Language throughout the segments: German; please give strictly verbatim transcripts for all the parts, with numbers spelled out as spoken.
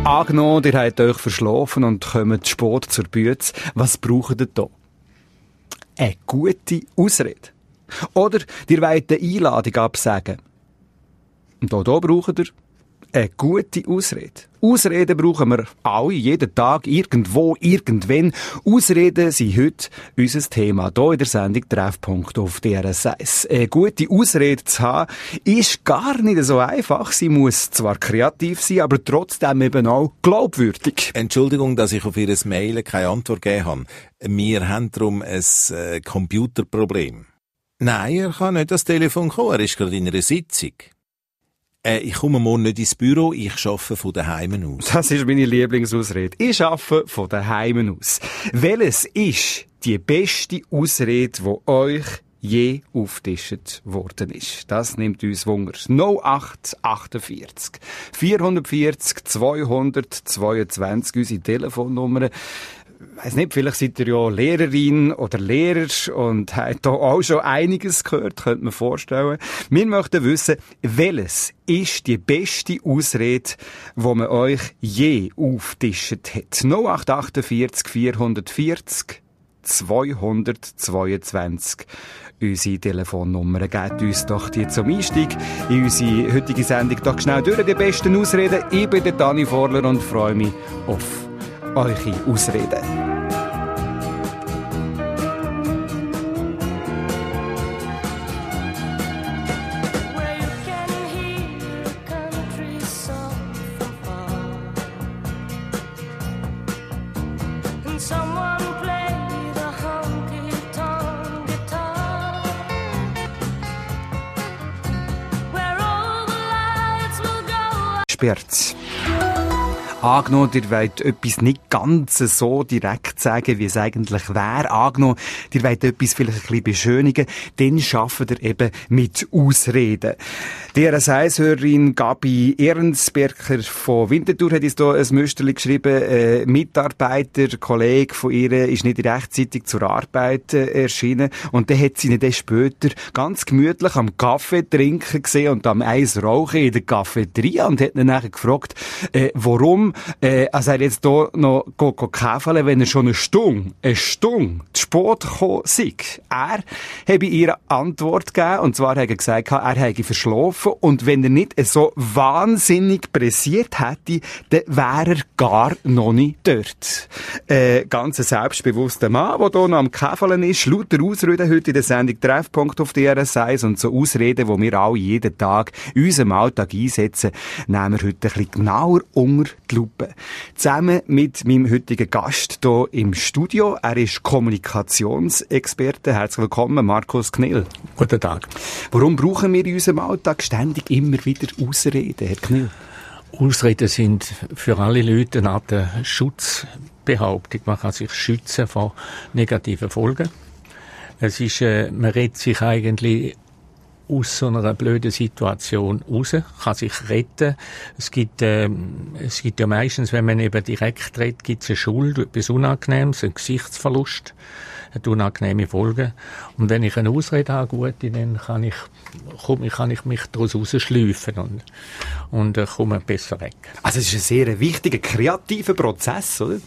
Angenommen, ihr habt euch verschlafen und kommt spät zur Bütze. Was braucht ihr da? Eine gute Ausrede. Oder ihr wollt eine Einladung absagen. Und auch hier braucht ihr eine gute Ausrede. Ausreden brauchen wir alle, jeden Tag, irgendwo, irgendwann. Ausreden sind heute unser Thema, hier in der Sendung Treffpunkt auf D R S eins. Eine gute Ausrede zu haben, ist gar nicht so einfach. Sie muss zwar kreativ sein, aber trotzdem eben auch glaubwürdig. Entschuldigung, dass ich auf Ihr Mail keine Antwort gegeben habe. Wir haben darum ein äh, Computerproblem. Nein, er kann nicht ans Telefon kommen, er ist gerade in einer Sitzung. Äh, ich komme morgen nicht ins Büro, ich arbeite von daheim aus. Das ist meine Lieblingsausrede. Ich arbeite von daheim aus. Welches ist die beste Ausrede, die euch je aufgetischt worden ist? Das nimmt uns Wunder. null acht achtundvierzig vierhundertvierzig zweihundertzweiundzwanzig, unsere Telefonnummer. Ich weiss nicht, vielleicht seid ihr ja Lehrerin oder Lehrer und habt da auch schon einiges gehört, könnte man vorstellen. Wir möchten wissen, welches ist die beste Ausrede, die man euch je aufgetischt hat? null acht achtundvierzig vierhundertvierzig zweihundertzweiundzwanzig. Unsere Telefonnummer. Gebt uns doch die zum Einstieg in unsere heutige Sendung doch schnell durch die besten Ausreden. Ich bin der Dani Vorler und freue mich auf eure Ausreden. Sperrt. Angenommen, ihr wollt etwas nicht ganz so direkt sagen, wie es eigentlich wäre. Angenommen, ihr wollt etwas vielleicht ein bisschen beschönigen, dann arbeitet ihr eben mit Ausreden. Die R S eins-Hörerin Gabi Ehrensberger von Winterthur hat uns hier ein Müsterli geschrieben. Ein Mitarbeiter, Kollege von ihr, ist nicht rechtzeitig zur Arbeit äh, erschienen. Und dann hat sie ihn dann später ganz gemütlich am Kaffee trinken gesehen und am Eis rauchen in der Cafeteria und hat ihn nachher gefragt, äh, warum Äh, also er jetzt hier noch go, go käfeln, wenn er schon eine Stunde, eine Stunde zu spät gekommen sei. Er habe ihr Antwort gegeben, und zwar hat er gesagt, er habe verschlafen, und wenn er nicht so wahnsinnig pressiert hätte, dann wäre er gar noch nicht dort. Äh, ganz ein selbstbewusster Mann, der hier noch am Käfeln ist, lauter Ausreden heute in der Sendung Treffpunkt auf D R S eins, und so Ausreden, die wir alle jeden Tag in unserem Alltag einsetzen, nehmen wir heute ein bisschen genauer unter die Lupe. Zusammen mit meinem heutigen Gast hier im Studio. Er ist Kommunikationsexperte. Herzlich willkommen, Markus Knill. Guten Tag. Warum brauchen wir in unserem Alltag ständig immer wieder Ausreden, Herr Knill? Ausreden sind für alle Leute eine Art Schutzbehauptung. Man kann sich schützen vor negativen Folgen. Es ist, äh, man redet sich eigentlich aus so einer blöden Situation raus, kann sich retten. Es gibt, äh, es gibt ja meistens, wenn man eben direkt redet, gibt es eine Schuld, etwas Unangenehmes, einen Gesichtsverlust, hat unangenehme Folgen. Und wenn ich eine Ausrede habe, gute, dann kann ich, komm, kann ich mich daraus rausschleifen und, und äh, komme besser weg. Also es ist ein sehr wichtiger, kreativer Prozess, oder?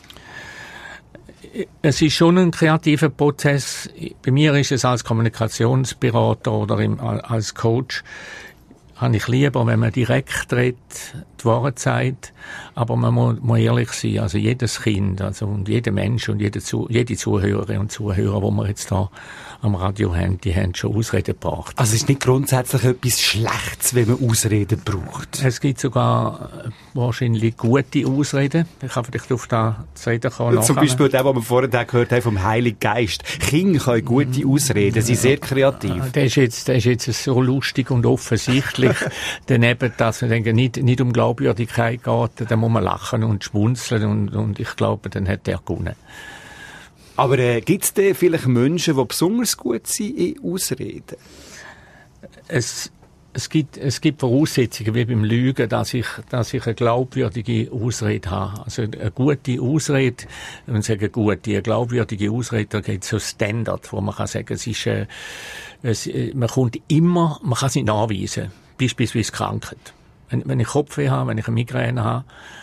Es ist schon ein kreativer Prozess. Bei mir ist es als Kommunikationsberater oder im, als Coach, habe ich lieber, wenn man direkt redet, die Wahrheit sagt, aber man muss, muss ehrlich sein. Also jedes Kind, also und jeder Mensch und jede, jede Zuhörerin und Zuhörer, die wir jetzt da am Radio haben, die haben schon Ausreden gebracht. Also es ist nicht grundsätzlich etwas Schlechtes, wenn man Ausreden braucht? Es gibt sogar wahrscheinlich gute Ausreden. Ich kann vielleicht auf das Reden kommen. Zum Beispiel der, was wir vorhin gehört haben, vom Heiligen Geist. Kinder können gute Ausreden, sie sind sehr kreativ. Der ist jetzt, der ist jetzt so lustig und offensichtlich. Daneben, dass es nicht, nicht um Glaubwürdigkeit geht, dann muss man lachen und schmunzeln und, und ich glaube, dann hat er gewonnen. Aber äh, gibt es denn vielleicht Menschen, die besonders gut sind in Ausreden? Es, es, gibt, es gibt Voraussetzungen, wie beim Lügen, dass ich, dass ich eine glaubwürdige Ausrede habe. Also eine gute Ausrede, wenn man sagen gute, eine glaubwürdige Ausrede, da gibt es so Standard, wo man kann sagen, es ist, äh, es, man kommt immer, man kann es nicht nachweisen, beispielsweise Krankheit. Wenn, wenn ich Kopfweh habe, wenn ich eine Migräne habe,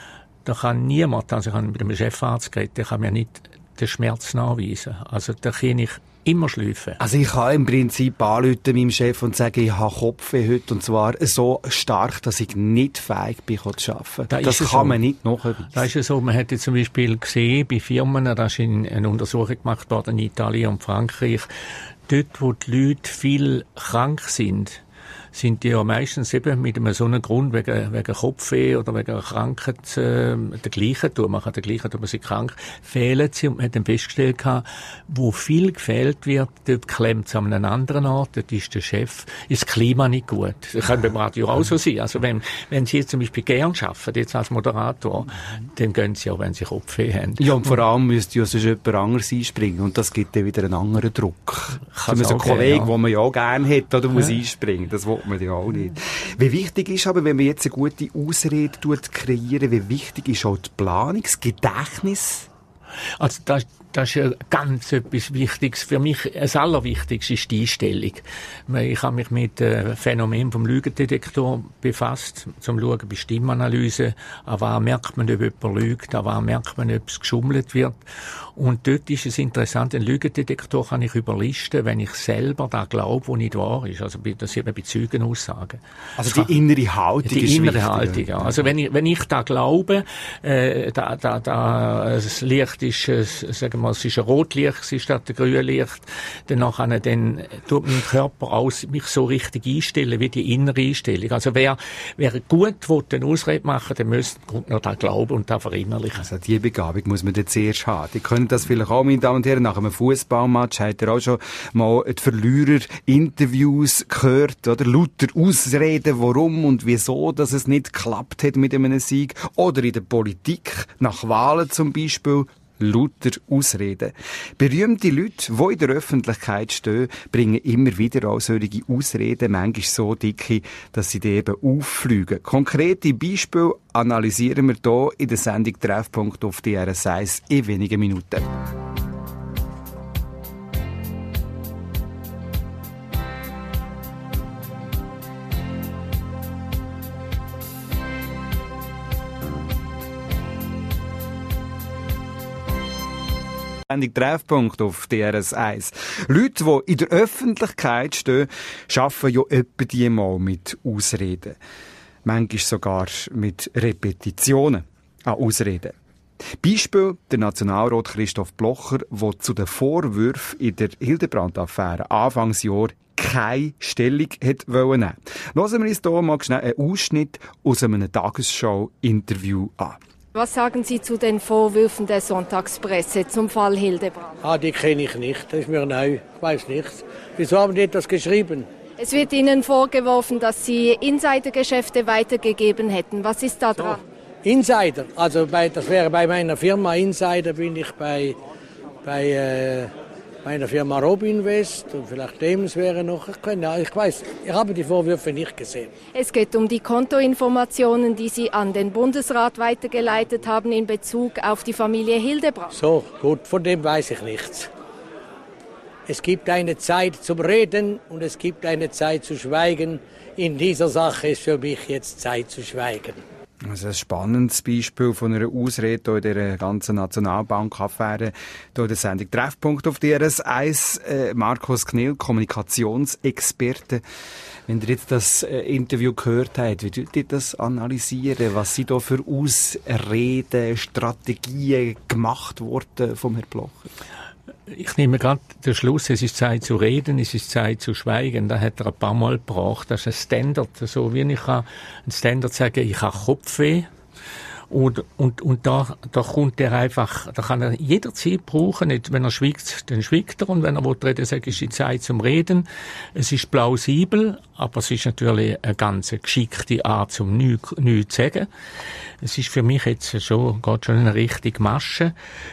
da kann niemand, also ich habe mit einem Chefarzt geredet, der kann mir nicht den Schmerz nachweisen. Also da kann ich immer schlafen. Also ich kann im Prinzip anrufen meinem Chef und sagen, ich habe Kopfweh heute, und zwar so stark, dass ich nicht fähig bin, zu arbeiten. Da das kann so. man nicht nachweisen. Das ist ja so, man hat zum Beispiel gesehen, bei Firmen, da ist eine Untersuchung gemacht worden in Italien und Frankreich, dort, wo die Leute viel krank sind, sind die ja meistens eben mit einem so einem Grund, wegen, wegen Kopfweh oder wegen einer Krankheit, äh, der gleichen tun. Man kann der gleichen tun, man sind krank, fehlen sie. Und man hat dann festgestellt, wo viel gefehlt wird, dort klemmt es an einem anderen Ort, dort ist der Chef, ist das Klima nicht gut. Das kann beim Radio auch so sein. Also wenn, wenn Sie jetzt zum Beispiel gern arbeiten, jetzt als Moderator, dann gehen Sie auch, wenn Sie Kopfweh haben. Ja, und vor allem müsste ja sonst jemand anderes einspringen. Und das gibt dann wieder einen anderen Druck. Kann so ein Kollege, den ja. man ja auch gerne hat, oder muss ja. einspringen. Das will man ja auch nicht. Wie wichtig ist aber, wenn man jetzt eine gute Ausrede kreieren, wie wichtig ist auch die Planung, das Gedächtnis? Also das, das ist ja ganz etwas Wichtiges. Für mich das Allerwichtigste ist die Einstellung. Ich habe mich mit dem Phänomen vom Lügendetektor befasst, zum Schauen bei Stimmanalyse. An was merkt man, ob jemand lügt, an was merkt man, ob es geschummelt wird. Und dort ist es interessant, einen Lügendetektor kann ich überlisten, wenn ich selber da glaube, was nicht wahr ist. Also das sind bei Zeugenaussagen. Also die innere Haltung die ist innere wichtig. Haltung, ja. Also wenn ich, wenn ich da glaube, äh, da, da, da, das Licht ist, äh, sagen wir mal, es ist ein Rotlicht statt ein Grünlicht, dann nachher, dann tut mein Körper aus, mich so richtig einstellen, wie die innere Einstellung. Also wer, wer gut will, eine Ausrede machen, der müsste noch da glauben und da verinnerlichen. Also die Begabung muss man dann zuerst haben. Die können das vielleicht auch, meine Damen und Herren, nach einem Fußballmatch habt ihr auch schon mal die Verlierer-Interviews gehört, oder? Lauter Ausreden, warum und wieso, dass es nicht geklappt hat mit einem Sieg. Oder in der Politik, nach Wahlen zum Beispiel, lauter Ausreden. Berühmte Leute, die in der Öffentlichkeit stehen, bringen immer wieder auch solche Ausreden, manchmal so dicke, dass sie eben auffliegen. Konkrete Beispiele analysieren wir hier in der Sendung Treffpunkt auf D R S eins in wenigen Minuten. Treffpunkt auf D R S eins. Leute, die in der Öffentlichkeit stehen, arbeiten ja etwa die mal mit Ausreden. Manchmal sogar mit Repetitionen an Ausreden. Beispiel der Nationalrat Christoph Blocher, der zu den Vorwürfen in der Hildebrand-Affäre Anfangsjahr keine Stellung hat wollen nehmen. Hören wir uns hier mal schnell einen Ausschnitt aus einem Tagesschau-Interview an. Was sagen Sie zu den Vorwürfen der Sonntagspresse zum Fall Hildebrand? Ah, die kenne ich nicht. Das ist mir neu. Ich weiß nichts. Wieso haben die das geschrieben? Es wird Ihnen vorgeworfen, dass Sie Insidergeschäfte weitergegeben hätten. Was ist da dran? So. Insider? Also bei, das wäre bei meiner Firma Insider, bin ich bei, bei äh, meiner Firma Robinvest und vielleicht Dems wäre noch. Ich, kann, ich weiß, ich habe die Vorwürfe nicht gesehen. Es geht um die Kontoinformationen, die Sie an den Bundesrat weitergeleitet haben in Bezug auf die Familie Hildebrand. So, gut, von dem weiß ich nichts. Es gibt eine Zeit zum Reden und es gibt eine Zeit zu schweigen. In dieser Sache ist für mich jetzt Zeit zu schweigen. Also ein spannendes Beispiel von einer Ausrede in dieser ganzen Nationalbank-Affäre. Hier in der Sendung Treffpunkt auf D R S eins. Äh, Markus Knill, Kommunikationsexperte. Wenn ihr jetzt das äh, Interview gehört habt, wie würdet ihr das analysieren? Was sind da für Ausreden, Strategien gemacht worden vom Herrn Blocher? Ich nehme gerade den Schluss, es ist Zeit zu reden, es ist Zeit zu schweigen. Da hat er ein paar Mal gebracht. Das ist ein Standard. So wie ich kann ein Standard sagen, ich habe Kopfweh. Und, und, und da, da kommt er einfach, da kann er jederzeit brauchen. Nicht, wenn er schweigt, dann schweigt er. Und wenn er will reden, sagt, ist die Zeit zum Reden. Es ist plausibel, aber es ist natürlich eine ganz geschickte Art, um nichts, nichts zu sagen. Es ist für mich jetzt schon, geht schon eine richtige Masche.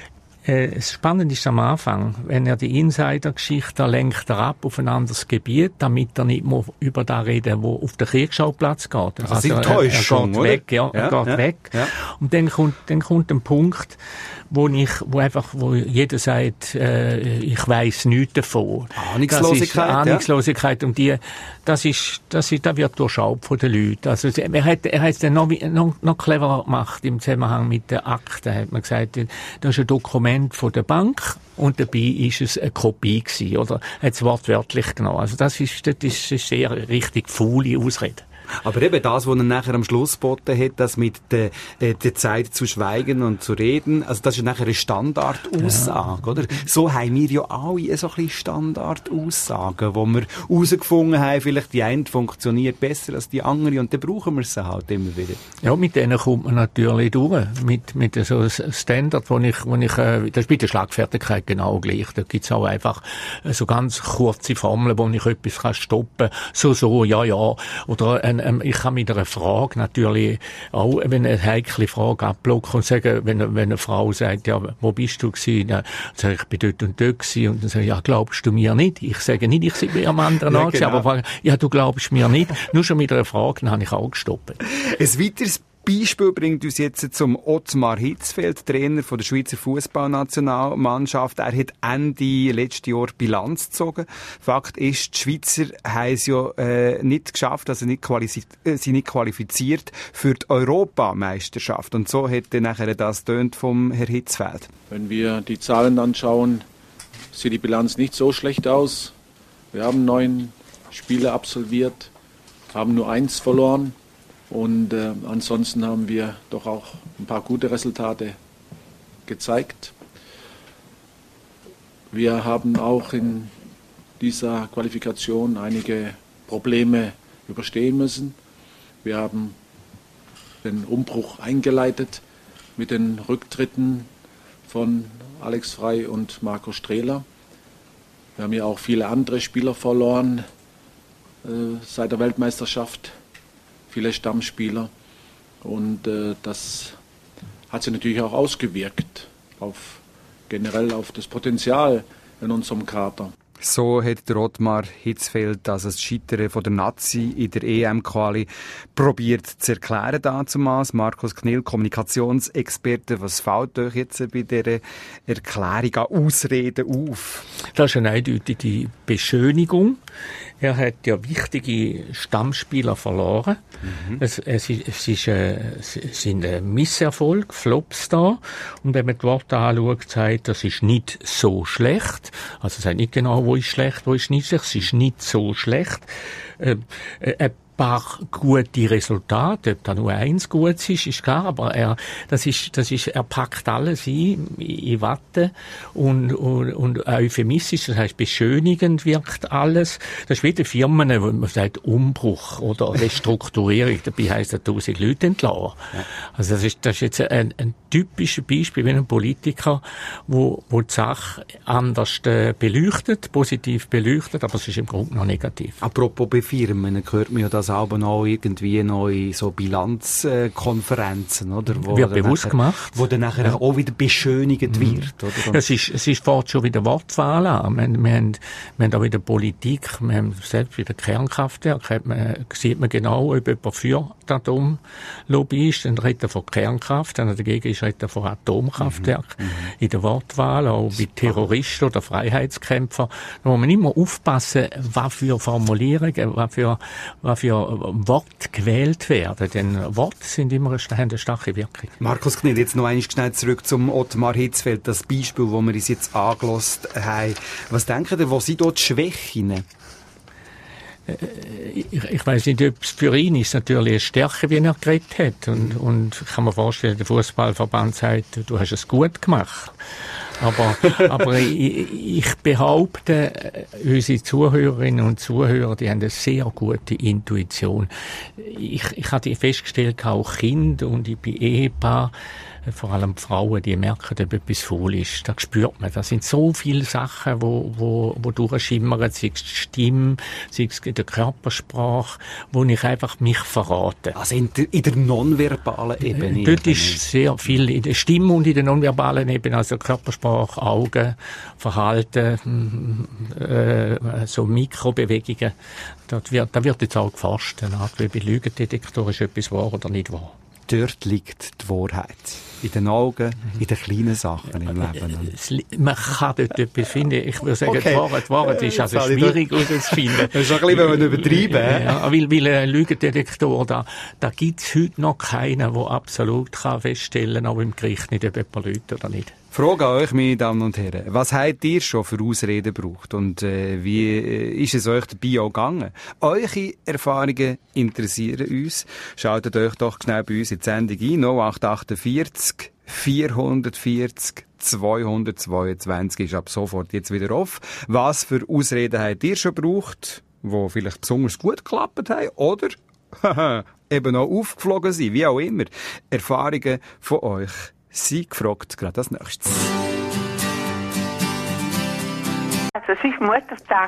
Äh, das Spannende ist am Anfang, wenn er die Insider-Geschichte, da lenkt er ab auf ein anderes Gebiet, damit er nicht mehr über das reden, wo auf den Kriegsschauplatz geht. Also, also Enttäuschung, er, er geht weg, ja, er ja, geht ja, weg. Ja. Und dann kommt, dann kommt ein Punkt, wo ich, wo einfach, wo jeder sagt, äh, ich weiss nichts davon. Ahnungslosigkeit, das ist Ahnungslosigkeit, ja. Und die, das ist, das ist, das wird durchschaut von den Leuten. Also, er hat, er hat es dann noch, noch, noch cleverer gemacht im Zusammenhang mit den Akten, hat man gesagt, das ist ein Dokument von der Bank und dabei ist es eine Kopie gewesen, oder? Hat es wortwörtlich genommen. Also das ist, das ist eine sehr richtig faule Ausrede. Aber eben das, was er nachher am Schluss geboten hat, das mit der, äh, der Zeit zu schweigen und zu reden, also das ist nachher eine Standardaussage, ja. Oder? So haben wir ja alle so ein bisschen Standardaussagen, wo wir herausgefunden haben, vielleicht die eine funktioniert besser als die andere und dann brauchen wir sie halt immer wieder. Ja, mit denen kommt man natürlich durch. Mit, mit so einem Standard, wo ich, wo ich, äh, das ist bei der Schlagfertigkeit genau gleich. Da gibt's auch einfach so ganz kurze Formeln, wo ich etwas kann stoppen kann. So, so, ja, ja. Oder ein Ich kann mit einer Frage natürlich auch, wenn eine heikle Frage abblocken und sagen, wenn, wenn eine Frau sagt, ja, wo bist du gewesen? Dann sage ich, ich bin dort und dort gewesen. Und dann sage ich, ja, glaubst du mir nicht? Ich sage nicht, ich bin am anderen Ort, ja, genau. Aber ja, du glaubst mir nicht. Nur schon mit einer Frage, dann habe ich auch gestoppt. Ein weiteres Beispiel bringt uns jetzt zum Ottmar Hitzfeld, Trainer von der Schweizer Fußballnationalmannschaft. Er hat Ende letzten Jahr Bilanz gezogen. Fakt ist, die Schweizer haben es ja äh, nicht geschafft, also nicht qualifiziert, äh, sind nicht qualifiziert für die Europameisterschaft. Und so hätte nachher das tönt vom Herrn Hitzfeld. Wenn wir die Zahlen anschauen, sieht die Bilanz nicht so schlecht aus. Wir haben neun Spiele absolviert, haben nur eins verloren. Und äh, ansonsten haben wir doch auch ein paar gute Resultate gezeigt. Wir haben auch in dieser Qualifikation einige Probleme überstehen müssen. Wir haben den Umbruch eingeleitet mit den Rücktritten von Alex Frey und Marco Strehler. Wir haben ja auch viele andere Spieler verloren äh, seit der Weltmeisterschaft. Viele Stammspieler und äh, das hat sich natürlich auch ausgewirkt auf generell auf das Potenzial in unserem Kader. So hat der Ottmar Hitzfeld also das Scheitern von der Nazi in der E M-Quali probiert zu erklären damals. Markus Knill, Kommunikationsexperte, was fällt euch jetzt bei dieser Erklärung an Ausreden auf? Das ist eine eindeutige Beschönigung. Er hat ja wichtige Stammspieler verloren. Mhm. Es, es, es, ist, äh, es sind ein Misserfolg, Flops da. Und wenn man die Worte anschaut, sagt, das ist nicht so schlecht. Also es sagt nicht genau, wo ist schlecht, wo ist nicht schlecht. Es ist nicht so schlecht. Äh, äh, paar gute Resultate, ob da nur eins gut ist, ist klar, aber er, das ist, das ist, er packt alles ein, in Watte und, und, und euphemistisch, das heisst beschönigend wirkt alles. Das ist wie die Firmen, wo man sagt Umbruch oder Restrukturierung, dabei heisst er tausend Leute entlassen. Ja. Also das ist, das ist jetzt ein, ein typisches Beispiel wie ein Politiker, wo, wo die Sache anders äh, beleuchtet, positiv beleuchtet, aber es ist im Grunde noch negativ. Apropos bei Firmen, hört man ja das aber noch irgendwie noch in so Bilanzkonferenzen, oder? Wo wird bewusst nachher, gemacht. Wo dann nachher ja. auch wieder beschönigt mhm. wird, oder? Es ist, es ist fort schon wieder Wortwahl an. Wir, wir, haben, wir haben auch wieder Politik, wir haben selbst wieder Kernkraftwerk, hat man, sieht man genau, ob jemand für die Atomlobby ist, dann redet er von Kernkraft, dann dagegen ist er von Atomkraftwerk. Mhm. In der Wortwahl, auch bei Terroristen oder Freiheitskämpfern, da muss man immer aufpassen, was für Formulierungen, was für, was für Worte gewählt werden. Denn Worte sind immer eine, haben eine starke Wirkung. Markus Knill, jetzt noch einmal schnell zurück zum Ottmar Hitzfeld, das Beispiel, das wir uns jetzt angehört haben. Was denken Sie, wo sind dort die Schwächen? Ich, ich weiss nicht, ob es für ihn ist natürlich eine Stärke, wie er geredet hat. Und, und ich kann mir vorstellen, der Fußballverband sagt, du hast es gut gemacht. Aber, aber ich, ich behaupte, unsere Zuhörerinnen und Zuhörer, die haben eine sehr gute Intuition. Ich, ich habe festgestellt, auch Kinder und ich bin Ehepaar, vor allem die Frauen, die merken, ob etwas faul ist. Das spürt man. Das sind so viele Sachen, wo, wo, wo durchschimmern, sei es die Stimme, sei es in der Körpersprache, wo ich einfach mich verrate. Also in der, in der nonverbalen Ebene? Äh, dort ist sehr viel in der Stimme und in der nonverbalen Ebene, also Körpersprache, Augen, Verhalten, äh, so Mikrobewegungen. Da wird, da wird jetzt auch geforscht, eine Art wie bei Lügendetektor, ist etwas wahr oder nicht wahr. Dort liegt die Wahrheit. In den Augen, in den kleinen Sachen im Leben. Es, man kann dort etwas finden. Ich würde sagen, okay. die Wahrheit, die Wahrheit ist also schwierig herauszufinden. Das ist ein bisschen, wenn man übertreiben. Ja, weil, weil ein Lügendetektor, da, da gibt es heute noch keinen, der absolut kann feststellen kann, ob im Gericht nicht, ob jemand lügt oder nicht. Frage an euch, meine Damen und Herren. Was habt ihr schon für Ausreden gebraucht? Und äh, wie äh, ist es euch dabei auch gegangen? Eure Erfahrungen interessieren uns. Schaltet euch doch schnell bei uns in die Sendung ein. null acht achtundvierzig vierhundertvierzig zweihundertzweiundzwanzig ist ab sofort jetzt wieder off. Was für Ausreden habt ihr schon gebraucht, die vielleicht besonders gut geklappt haben? Oder eben auch aufgeflogen sind, wie auch immer. Erfahrungen von euch. Sie gefragt, gerade als nächstes. Also es war Muttertag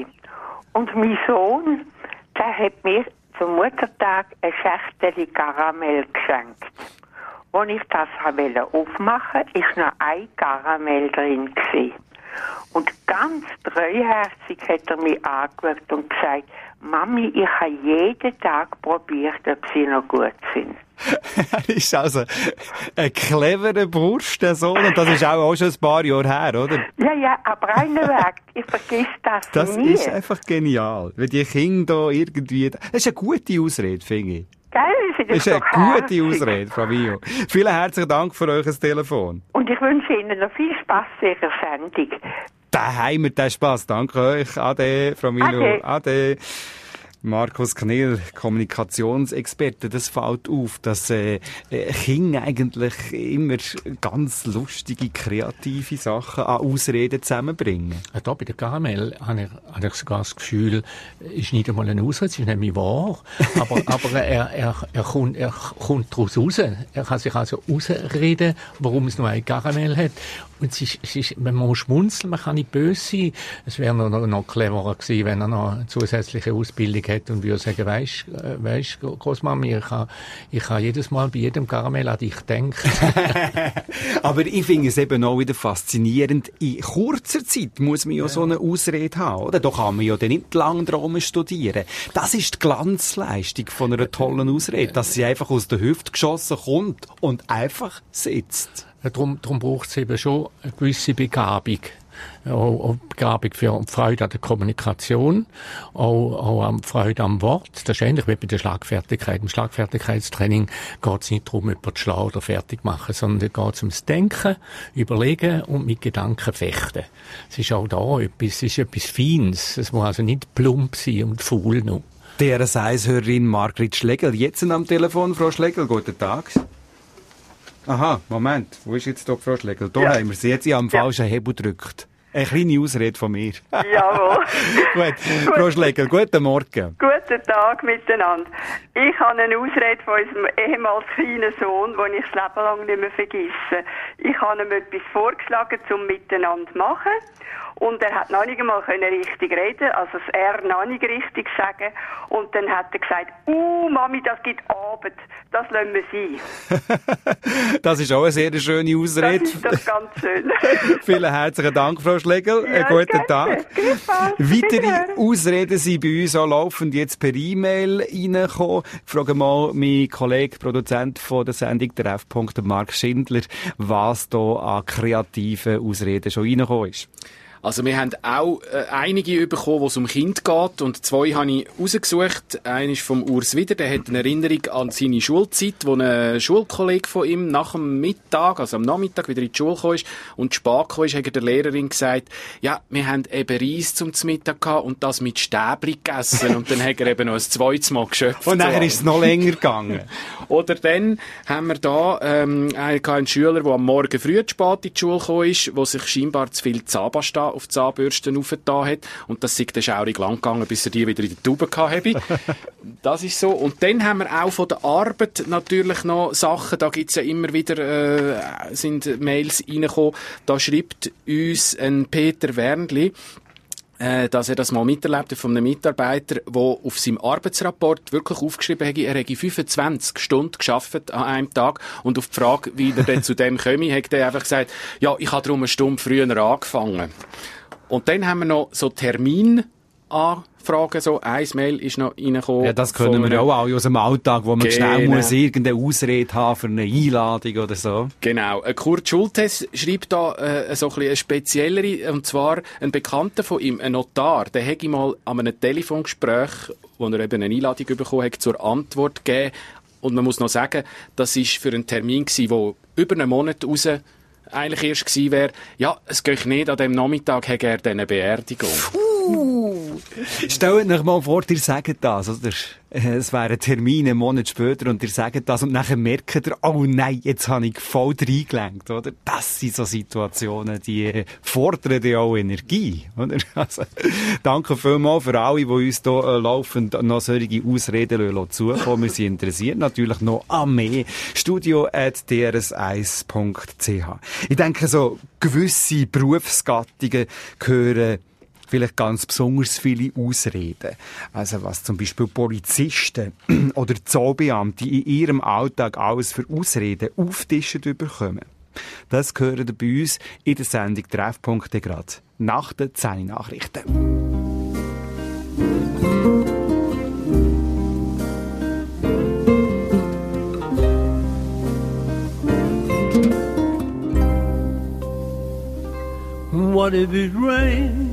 und mein Sohn, der hat mir zum Muttertag ein Schachtel Karamell geschenkt. Als ich das aufmachen wollte, war noch ein Karamell drin gewesen. Und ganz treuherzig hat er mich angeschaut und gesagt, Mami, ich habe jeden Tag probiert, ob sie noch gut sind. Er ist also ein cleverer Bursch, der Sohn, und das ist auch, auch schon ein paar Jahre her, oder? Ja, ja, aber einen Weg, ich vergesse das, das nie. Das ist einfach genial, wenn die Kinder da irgendwie... Das ist eine gute Ausrede, finde ich. Gell, das ist eine gute herzig. Ausrede, Frau Mio. Vielen herzlichen Dank für euer Telefon. Und ich wünsche Ihnen noch viel Spass in Ihrer Sendung. Da haben wir den Spass. Danke euch. Ade, Frau Milo. Ade. Ade. Markus Knill, Kommunikationsexperte, das fällt auf, dass äh, Kinder eigentlich immer ganz lustige, kreative Sachen an Ausreden zusammenbringen. Ja, da bei der Karamell habe ich, habe ich sogar das Gefühl, ist nicht einmal eine Ausrede, es ist nämlich wahr, aber, aber er, er, er, kommt, er kommt daraus raus. Er kann sich also ausreden, warum es nur ein Karamell hat. Und es ist, es ist, man muss schmunzeln, man kann nicht böse sein. Es wäre noch, noch cleverer gewesen, wenn er noch eine zusätzliche Ausbildung hätte und würde sagen, weisst, weisst, Großmami, ich kann, ich kann jedes Mal bei jedem Karamell an dich denken. Aber ich finde es eben auch wieder faszinierend. In kurzer Zeit muss man ja, ja. so eine Ausrede haben, oder? Da kann man ja dann nicht lang drum studieren. Das ist die Glanzleistung von einer tollen Ausrede, dass sie einfach aus der Hüfte geschossen kommt und einfach sitzt. Darum, darum braucht es eben schon eine gewisse Begabung. Auch Begabung für Freude an der Kommunikation, auch, auch an Freude am Wort. Das ist ähnlich wie bei der Schlagfertigkeit. Im Schlagfertigkeitstraining geht es nicht darum, jemanden schlau oder fertig machen, sondern geht es ums Denken, Überlegen und mit Gedanken fechten. Es ist auch da etwas, es ist etwas Feines. Es muss also nicht plump sein und faul noch. Die R S eins-Hörerin Margrit Schlegel, jetzt am Telefon. Frau Schlegel, guten Tag. Aha, Moment, wo ist jetzt hier Frau Schlegel? Da ja. haben wir sie jetzt am ja. falschen Hebel gedrückt. Eine kleine Ausrede von mir. Jawohl. Gut, Frau Schlegel, guten Morgen. Guten Tag miteinander. Ich habe eine Ausrede von unserem ehemals kleinen Sohn, den ich das Leben lang nicht mehr vergesse. Ich habe ihm etwas vorgeschlagen, um miteinander zu machen. Und er hat noch nicht einmal richtig reden, also das R noch nicht richtig sagen. Und dann hat er gesagt, uh, Mami, das gibt Abend, das lassen wir sein. Das ist auch eine sehr schöne Ausrede. Das ist das ganz schön. Vielen herzlichen Dank, Frau Schlegel. Ja, einen guten gerne. Tag. Weitere Ausreden sind bei uns auch laufend jetzt per E-Mail reingekommen. Ich frage mal meinen Kollegen, Produzent von der Sendung, der F. Mark Schindler, was da an kreativen Ausreden schon reingekommen ist. Also wir haben auch äh, einige bekommen, wo es um Kind geht, und zwei habe ich rausgesucht. Einer ist vom Urs Wieder, der hat eine Erinnerung an seine Schulzeit, wo ein Schulkollege von ihm nach dem Mittag, also am Nachmittag, wieder in die Schule gekommen ist und spät gekommen ist, hat der Lehrerin gesagt, ja, wir haben eben Reis zum Mittag gehabt und das mit Stäbli gegessen, und dann hat er eben noch ein zweites Mal geschöpft. Und nachher ist es noch länger gegangen. Oder dann haben wir da ähm, einen Schüler, der am Morgen früh zu spät in die Schule gekommen ist, der sich scheinbar zu viel Zahnpasta da auf die Zahnbürsten aufgetan hat. Und das ist dann schaurig lang gegangen, bis er die wieder in die Tube hatte. Das ist so. Und dann haben wir auch von der Arbeit natürlich noch Sachen, da gibt's ja immer wieder, äh, sind Mails reingekommen. Da schreibt uns ein Peter Wernli, äh, dass er das mal miterlebt hat von einem Mitarbeiter, der auf seinem Arbeitsrapport wirklich aufgeschrieben hat, er hätte fünfundzwanzig Stunden gearbeitet an einem Tag. Und auf die Frage, wie er denn zu dem komme, hat er einfach gesagt, ja, ich habe darum eine Stunde früher angefangen. Und dann haben wir noch so Termin Anfragen, so ein Mail ist noch reingekommen. Ja, das können wir ja auch alle aus dem Alltag, wo man genau. schnell muss irgendeine Ausrede haben für eine Einladung oder so. Genau. Kurt Schultes schreibt da äh, so ein bisschen eine speziellere, und zwar ein Bekannter von ihm, ein Notar, der hätte mal an einem Telefongespräch, wo er eben eine Einladung bekommen hat, zur Antwort gegeben. Und man muss noch sagen, das war für einen Termin gewesen, der über einen Monat raus eigentlich erst gewesen wäre. Ja, es geht nicht, an dem Nachmittag hat er eine Beerdigung. Uh, stellt euch mal vor, ihr sagt das, oder? Es wäre ein Termin einen Monat später und ihr sagt das und nachher merkt ihr, oh nein, jetzt habe ich voll reingelenkt, oder? Das sind so Situationen, die fordern ja auch Energie, oder? Also, danke vielmals für alle, die uns hier äh, laufend noch solche Ausreden zukommen. Wir sind interessiert natürlich noch an mehr. studio at d r s eins punkt c h. Ich denke, so gewisse Berufsgattungen gehören vielleicht ganz besonders viele Ausreden. Also was zum Beispiel Polizisten oder Zollbeamte in ihrem Alltag alles für Ausreden auftischt bekommen. Das gehört bei uns in der Sendung Treffpunkte gerade nach den zehn Nachrichten. What if it rained?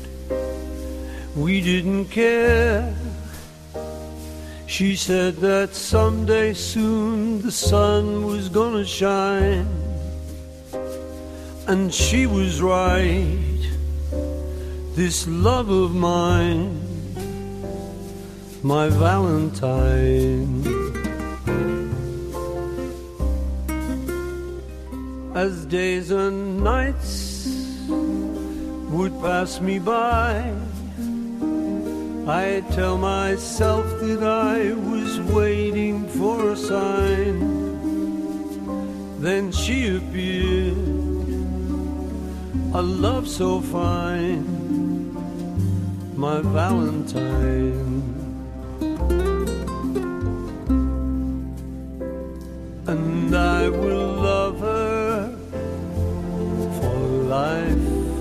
We didn't care. She said that someday soon the sun was gonna shine. And she was right. This love of mine, my Valentine. As days and nights would pass me by, I tell myself that I was waiting for a sign. Then she appeared, a love so fine, my Valentine. And I will love her for life.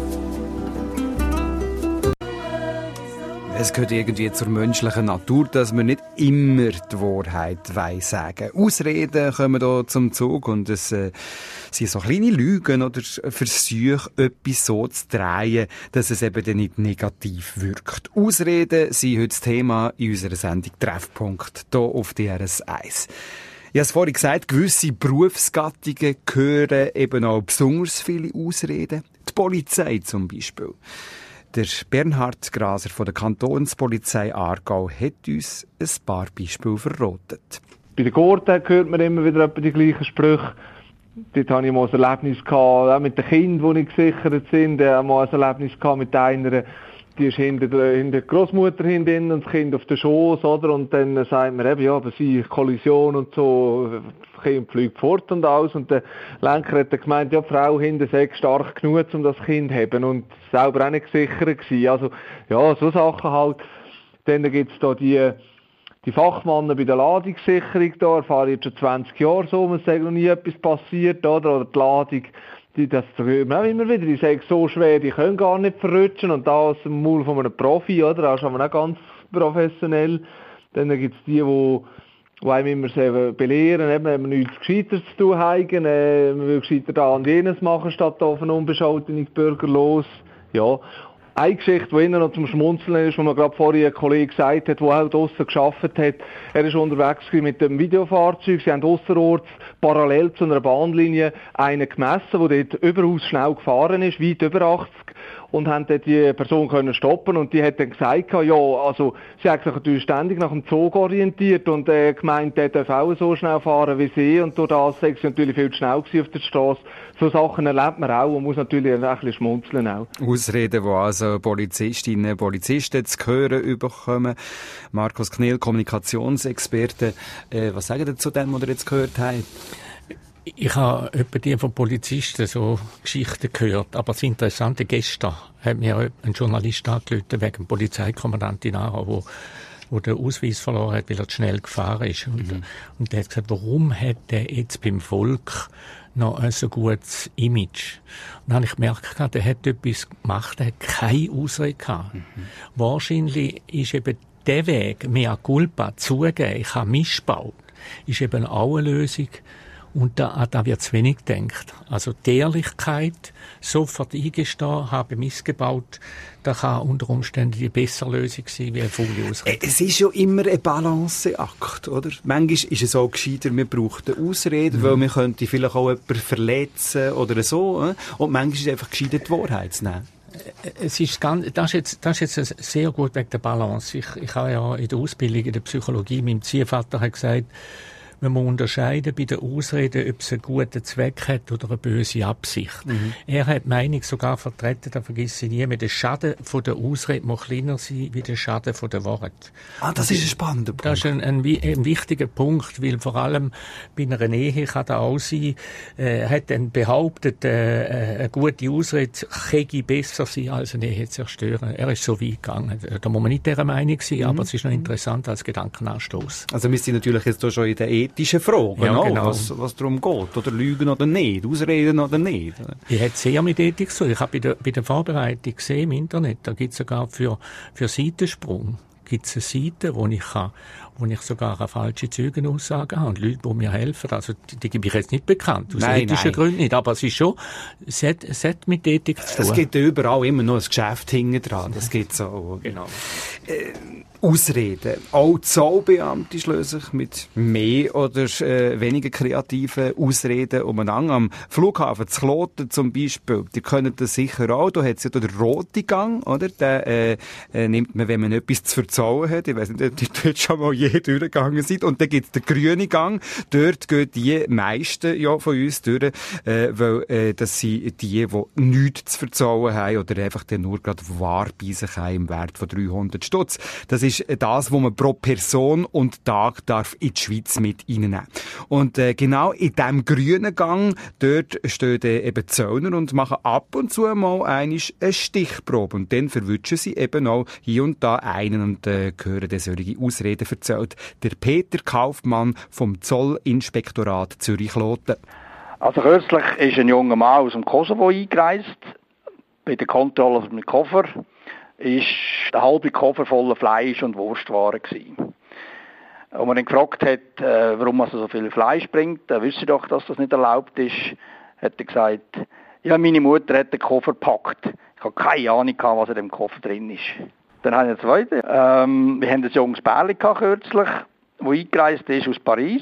Es gehört irgendwie zur menschlichen Natur, dass man nicht immer die Wahrheit weiss sagen. Ausreden kommen hier zum Zug und es äh, sind so kleine Lügen oder Versuche, etwas so zu drehen, dass es eben dann nicht negativ wirkt. Ausreden sind heute das Thema in unserer Sendung Treffpunkt hier auf D R S eins. Ich habe es vorhin gesagt, gewisse Berufsgattungen hören eben auch besonders viele Ausreden. Die Polizei zum Beispiel. Der Bernhard Graser von der Kantonspolizei Aargau hat uns ein paar Beispiele verratet. Bei der Gurte hört man immer wieder die gleichen Sprüche. Dort hatte ich mal ein Erlebnis gehabt, auch mit den Kindern, die nicht gesichert sind. Ich hatte mal ein Erlebnis gehabt mit einer, die ist hinter der, hinter der Großmutter hinten und das Kind auf den Schoß, oder? Und dann sagt man eben, ja, aber sie Kollision und so, das Kind fliegt fort und alles. Und der Lenker hat dann gemeint, ja, die Frau hinten sei stark genug, um das Kind zu haben. Und selber auch nicht gesichert gewesen. Also, ja, so Sachen halt. Dann gibt es da die, die Fachmänner bei der Ladungssicherung, da erfahre ich jetzt schon zwanzig Jahre so, man sagt noch nie etwas passiert, oder? Oder die Ladung, die, das hört man auch immer wieder, die sagen so schwer, die können gar nicht verrutschen und da aus dem Maul von einem Profi, oder? Das ist aber auch ganz professionell. Dann gibt es die, die die einem immer sehr belehren, eben, wenn wir nichts Gescheiteres zu tun haben, äh, man will gescheiter da und jenes machen, statt auf einen unbescholtenen Bürger los. Ja. Eine Geschichte, die immer noch zum Schmunzeln ist, wo man gerade vorhin ein Kollege gesagt hat, der auch draussen gearbeitet hat, er ist unterwegs mit dem Videofahrzeug, sie haben ausserorts parallel zu einer Bahnlinie einen gemessen, der dort überaus schnell gefahren ist, weit über achtzig und haben dort die Person können stoppen und die hat dann gesagt, ja, also sie hat sich natürlich ständig nach dem Zug orientiert und äh, gemeint, der darf auch so schnell fahren wie sie und durch das sei sie natürlich viel zu schnell gewesen auf der Straße. So Sachen erlebt man auch und muss natürlich ein bisschen schmunzeln auch. Ausreden, die also Polizistinnen und Polizisten zu hören bekommen. Markus Knill, Kommunikationsexperte. Äh, was sagen Sie zu dem, was ihr jetzt gehört habt? Ich habe etwa die von Polizisten so Geschichten gehört, aber das Interessante, gestern hat mir ein Journalist angerufen wegen dem Polizeikommandant in Aarau, wo, wo der Ausweis verloren hat, weil er zu schnell gefahren ist. Und, mhm. und der hat gesagt, warum hat der jetzt beim Volk noch ein so gutes Image? Und dann habe ich gemerkt, der hat etwas gemacht, der hat keine Ausrede gehabt. Mhm. Wahrscheinlich ist eben der Weg, mea culpa, zugeben, ich habe missgebaut, ist eben auch eine Lösung. Und da, da wird zu wenig gedacht. Also die Ehrlichkeit, sofort eingestehen, habe missgebaut, das kann unter Umständen die bessere Lösung sein, wie eine faule Ausrede. Es ist ja immer ein Balanceakt, oder? Manchmal ist es auch gescheiter, man braucht eine Ausrede, mhm. weil man könnte vielleicht auch jemanden verletzen oder so. Und manchmal ist es einfach gescheiter, die Wahrheit zu nehmen. Es ist ganz, das ist jetzt, das ist jetzt sehr gut wegen der Balance. Ich, ich habe ja in der Ausbildung in der Psychologie, mein Ziehvater hat gesagt, man muss unterscheiden bei der Ausrede, ob es einen guten Zweck hat oder eine böse Absicht. Mhm. Er hat die Meinung sogar vertreten, da vergesse ich nie mehr, der Schaden von der Ausrede muss kleiner sein wie der Schaden von der Wort. Ah, das, das ist ein spannender Punkt. Das ist ein, ein, ein wichtiger Punkt, weil vor allem bei einer Ehe kann da auch sein, äh, hat dann behauptet, äh, eine gute Ausrede könnte besser sein als eine Ehe zerstören. Er ist so weit gegangen. Da muss man nicht dieser Meinung sein, mhm. aber es ist noch interessant als Gedankenanstoß. Also wir sind natürlich jetzt hier schon in der ethische Fragen, ja, no? genau. was, was darum geht. Oder lügen oder nicht, ausreden oder nicht. Ich hätte sehr mit Ethik so. Ich habe bei der, bei der Vorbereitung gesehen im Internet, da gibt es sogar für, für Seitensprung gibt es eine Seite, wo ich kann, wo ich sogar eine falsche Zeugenaussage habe und Leute, die mir helfen. Also die, die gebe ich jetzt nicht bekannt, aus nein, ethischen nein. Gründen nicht, aber es ist schon, es hat, es hat mit Ethik zu tun. Es gibt überall immer noch ein Geschäft hinten dran, das gibt es auch. Genau. Äh, Ausreden. Auch Zollbeamte schließen sich mit mehr oder äh, weniger kreativen Ausreden umeinander. Am Flughafen zu Kloten zum Beispiel, die können das sicher auch. Da hat es ja den roten Gang, oder? Den äh, äh, nimmt man, wenn man etwas zu verzollen hat. Ich weiss nicht, ob die dort schon mal je durchgegangen sind. Und dann gibt es den grünen Gang. Dort gehen die meisten ja, von uns durch, äh, weil äh, das sind die, die nichts zu verzollen haben oder einfach dann nur gerade Ware bei sich haben im Wert von dreihundert Stutz. Das ist das, was man pro Person und Tag darf in die Schweiz mit reinnehmen. Und äh, genau in diesem grünen Gang, dort stehen äh, eben Zöllner und machen ab und zu mal eine Stichprobe. Und dann verwünschen sie eben auch hier und da einen und äh, hören dann solche Ausreden erzählt. Der Peter Kaufmann vom Zollinspektorat Zürich-Kloten. Also kürzlich ist ein junger Mann aus dem Kosovo eingereist. Bei der Kontrolle mit dem Koffer ist der halbe Koffer voller Fleisch und Wurstwaren gewesen. Und man dann gefragt hat, äh, warum er so viel Fleisch bringt, er wüsste doch, dass das nicht erlaubt ist, hat er gesagt, ja, meine Mutter hat den Koffer gepackt. Ich habe keine Ahnung gehabt, was in dem Koffer drin ist. Dann haben wir einen zweiten. Ähm, wir haben ein junges Pärchen kürzlich, das eingereist ist aus Paris.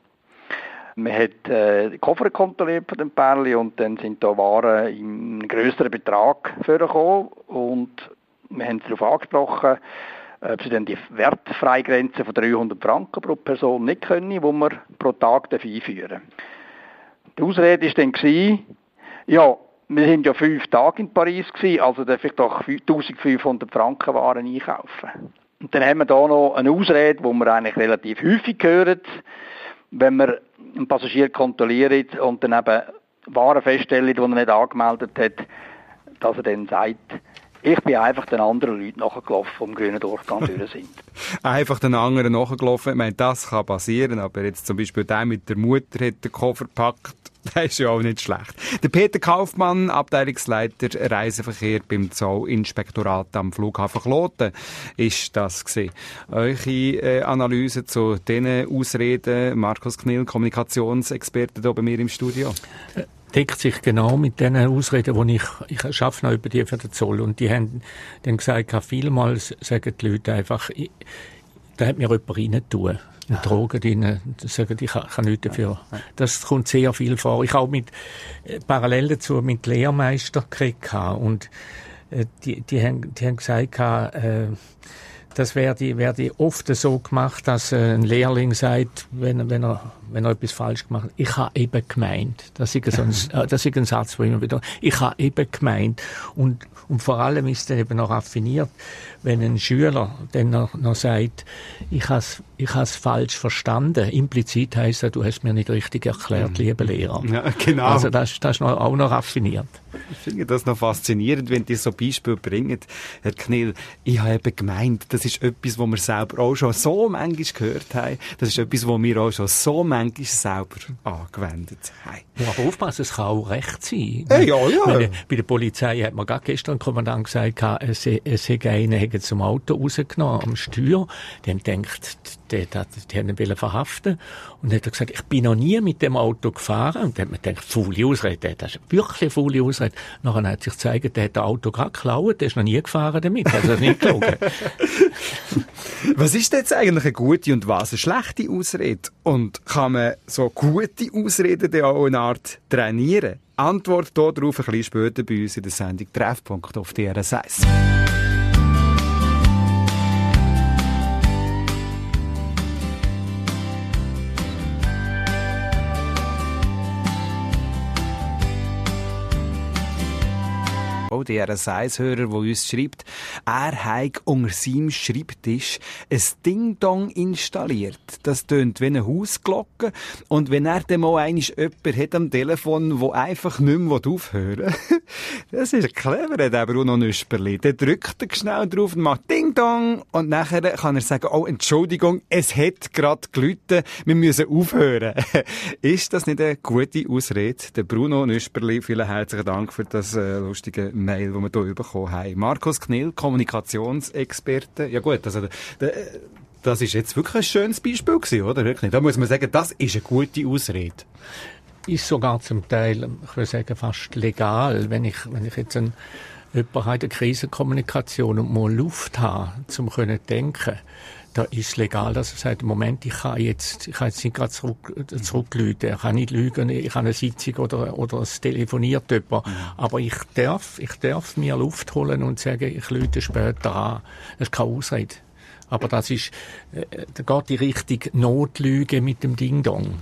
Man hat äh, die Koffer kontrolliert von dem Pärchen und dann sind da Waren in einem grösseren Betrag vorgekommen und wir haben darauf angesprochen, ob sie dann die Wertfreigrenze von dreihundert Franken pro Person nicht können, die wir pro Tag einführen dürfen. Die Ausrede war dann, ja, wir sind ja fünf Tage in Paris gewesen, also darf ich doch eintausendfünfhundert Franken Waren einkaufen. Und dann haben wir da noch eine Ausrede, die wir eigentlich relativ häufig hören, wenn wir einen Passagier kontrollieren und dann eben Waren feststellen, die er nicht angemeldet hat, dass er dann sagt, ich bin einfach den anderen Leuten nachgelaufen, die am grünen Durchgang durch sind. Einfach den anderen nachgelaufen. Ich meine, das kann passieren, aber jetzt zum Beispiel der mit der Mutter hat den Koffer gepackt, das ist ja auch nicht schlecht. Der Peter Kaufmann, Abteilungsleiter Reiseverkehr beim Zollinspektorat am Flughafen Kloten, ist das gewesen. Eure äh, Analyse zu diesen Ausreden, Markus Knill, Kommunikationsexperte hier bei mir im Studio? Äh. deckt sich genau mit den Ausreden, die ich, ich schaffe noch über die für den Zoll. Und die haben dann gesagt, vielmals sagen die Leute einfach, ich, da hat mir jemand rein tun. Drogen drin, sagen, ich kann, kann nichts dafür. Das kommt sehr viel vor. Ich habe mit, äh, parallel dazu mit Lehrmeister gekriegt und äh, die, die, haben, die haben gesagt, äh, das werde, werde oft so gemacht, dass ein Lehrling sagt, wenn, wenn, er, wenn er etwas falsch gemacht hat, ich habe eben gemeint. Das ist ein, das ist ein Satz, wo immer wieder, ich habe eben gemeint. Und, und vor allem ist er eben noch raffiniert, wenn ein Schüler dann noch, noch sagt, ich habe es ich has falsch verstanden. Implizit heisst das, du hast mir nicht richtig erklärt, lieber Lehrer. Ja, genau. Also das, das ist noch, auch noch raffiniert. Ich finde das noch faszinierend, wenn die so Beispiele bringen. Herr Knill, ich habe eben gemeint, das ist etwas, was wir selber auch schon so manchmal gehört haben. Das ist etwas, was wir auch schon so manchmal selber angewendet haben. Ja, aber aufpassen, es kann auch recht sein. Hey, ja, ja. Meine, bei der Polizei hat man gerade gestern, Kommandant gesagt, es hätte einen zum Auto rausgenommen, am Steuer. Die haben gedacht, die, die, die haben ihn verhaften. Und dann hat er gesagt, ich bin noch nie mit dem Auto gefahren. Und dann hat man gedacht, faule Ausrede. Das ist wirklich eine faule Ausrede. Nachher hat sich gezeigt, der hat das Auto gerade geklaut, der ist noch nie gefahren damit. Also das ist nicht gelogen. Was ist jetzt eigentlich eine gute und was eine schlechte Ausrede? Und kann man so gute Ausreden dann auch eine Art trainieren? Antwort darauf ein bisschen später bei uns in der Sendung Treffpunkt auf D R S eins. D R S eins-Hörer, der uns schreibt, er hat unter seinem Schreibtisch ein Ding-Dong installiert. Das tönt wie eine Hausglocke. Und wenn er dann mal einmal jemanden hat am Telefon, der einfach nicht mehr aufhören will, das ist clever, der Bruno Nüsperli. Der drückt er schnell drauf und macht Ding-Dong. Und nachher kann er sagen, oh, Entschuldigung, es hat gerade geläutet, wir müssen aufhören. Ist das nicht eine gute Ausrede? Der Bruno Nüsperli, vielen herzlichen Dank für das äh, lustige Mail, die wir hier bekommen haben. Markus Knill, Kommunikationsexperte. Ja gut, also, der, das ist jetzt wirklich ein schönes Beispiel gewesen, oder? Da muss man sagen, das ist eine gute Ausrede. Ist sogar zum Teil, ich würde sagen, fast legal, wenn ich, wenn ich jetzt einen, jemanden in der Krisenkommunikation und mal Luft habe, um zu denken, da ist es legal, dass er sagt, Moment, ich kann jetzt, ich kann jetzt nicht gerade zurück, zurückläuten, ich kann nicht lügen, ich habe eine Sitzung oder, oder es telefoniert jemand, mhm. aber ich darf, ich darf mir Luft holen und sagen, ich läute später an. Das ist keine Ausrede. Aber das ist, äh, da geht die Richtung Notlüge mit dem Ding-Dong.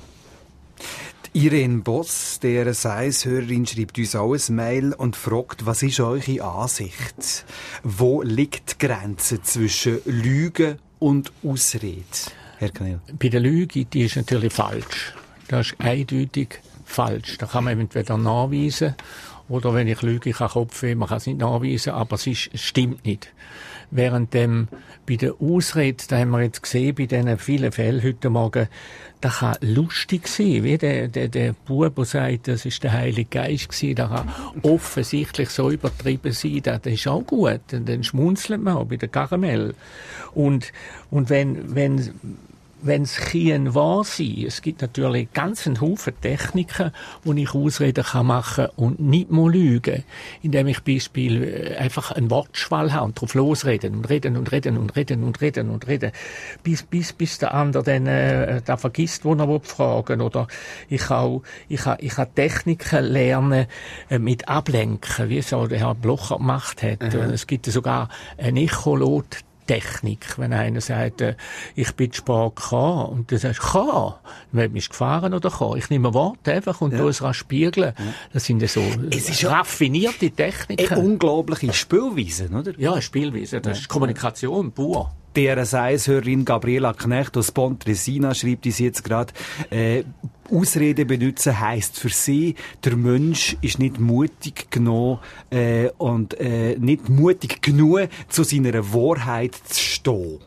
Irene Boss, D R S eins-Hörerin, schreibt uns auch ein Mail und fragt, was ist eure Ansicht? Wo liegt die Grenze zwischen Lügen und Ausrede? Herr Knill. Bei der Lüge, die ist natürlich falsch. Das ist eindeutig falsch. Da kann man entweder nachweisen, oder wenn ich lüge, ich habe Kopfweh, man kann es nicht nachweisen, aber es, ist, es stimmt nicht. Während dem, bei der Ausrede, da haben wir jetzt gesehen, bei diesen vielen Fällen heute Morgen, das kann lustig sein, wie der, der, der Bub, der sagt, das ist der Heilige Geist gewesen, das kann offensichtlich so übertrieben sein, das ist auch gut, dann schmunzelt man auch bei der Karamell. Und, und wenn, wenn, wenn es kein wahr sein, es gibt natürlich ganz einen Haufen Techniken, wo ich Ausreden kann machen und nicht mal lügen, indem ich Beispiel einfach einen Wortschwall habe und drauf losreden und reden und reden und reden und reden und reden, bis, bis, bis der andere dann äh, da vergisst, wo er fragen will. Oder ich kann, ich kann, ich kann Techniken lernen äh, mit Ablenken, wie es auch der Herr Blocher gemacht hat. Mhm. Es gibt sogar ein Echolot Technik, wenn einer sagt, äh, ich bin spät gekommen, und du sagst, kann, bist du gefahren oder kann? Ich nehme Worte einfach und ja. es spiegeln. Ja. Das sind so es ist raffinierte Techniken. Eine unglaubliche Spielweise, oder? Ja, eine Spielweise. Das ja. ist Kommunikation pur. D R S eins-Hörerin Gabriela Knecht aus Pontresina schreibt uns jetzt gerade, äh, Ausrede benutzen heisst für sie, der Mensch ist nicht mutig genug äh, und äh, nicht mutig genug, zu seiner Wahrheit zu stehen.